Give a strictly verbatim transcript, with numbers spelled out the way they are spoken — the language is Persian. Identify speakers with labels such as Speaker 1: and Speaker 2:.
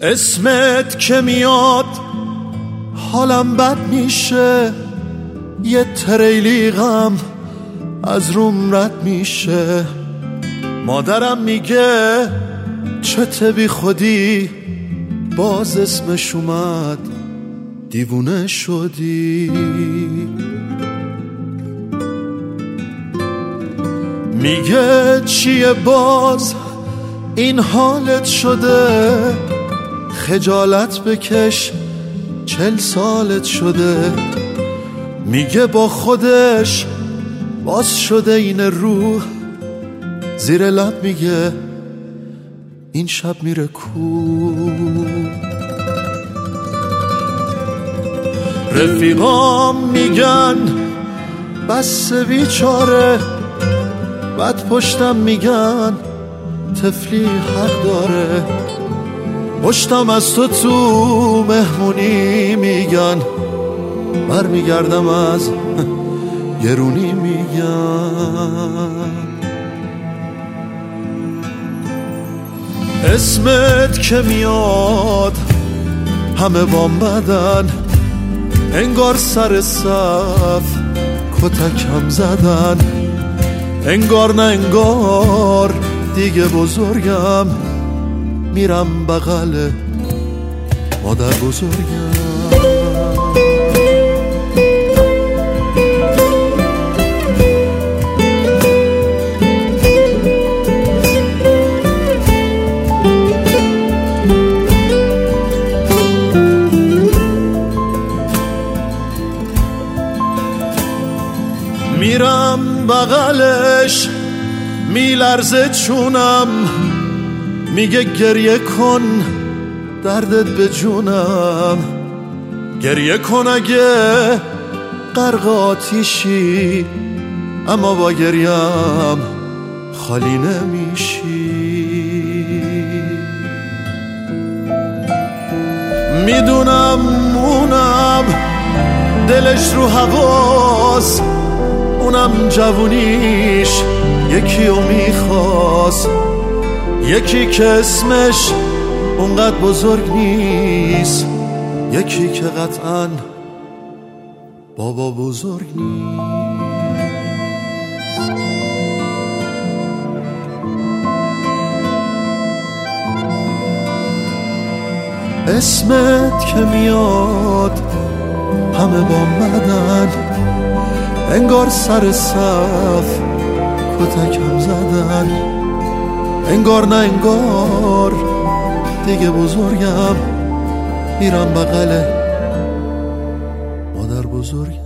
Speaker 1: اسمت که میاد حالم بد میشه، یه تریلی غم از روم رد میشه. مادرم میگه چته بی خودی، باز اسمش اومد دیوونه شدی. میگه چیه باز این حالت شده، خجالت بکش چل سالت شده. میگه با خودش باز شده این روح، زیر لب میگه این شب میره کو. رفیقام میگن بس بیچاره، بعد پشتم میگن طفلی حق داره. پشتم از تو تو مهمونی میگن، بر میگردم از گرونی میگن. اسمت که میاد همه بام بدن، انگار سر صف کتکم زدن. انگار نه انگار دیگه بزرگم، میرم بغل مادر بزرگم. میرم بغلش میلرزه چونم، میگه گریه کن دردت به جونم. گریه کن اگه غرق آتیشی، اما با گریم خالی نمیشی. میدونم اونم دلش رو هواست، اونم جوونیش یکی رو میخواست. یکی که اسمش اونقدر بزرگ نیست، یکی که قطعاً بابا بزرگ نیست. اسمت که میاد همه با مدن، انگار سر صف کتکم زدن. انگار نه انگار دیگه بزرگم، میرم بغل مادر بزرگ.